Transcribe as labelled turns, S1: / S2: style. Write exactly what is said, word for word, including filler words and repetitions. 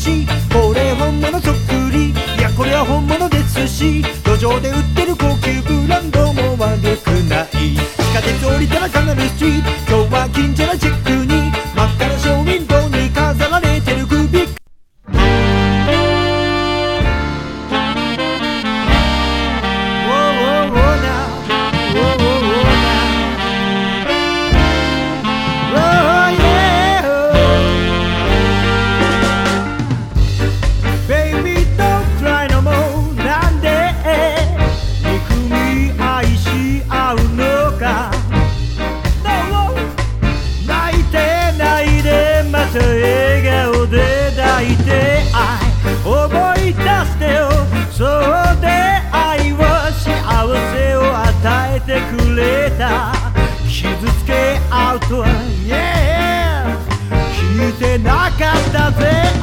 S1: し、これ本物そっくり、いやこれは本物ですし、路上で売ってる高級ブランドも悪くない。地下鉄降りたら必ずストリート、今日は近所のチェックに真っ赤なショーウィンドウに飾られてるグビッ笑顔で抱いて愛思い出してよ、そうで愛は幸せを与えてくれた。傷つけ合うとは、yeah、聞いてなかったぜ。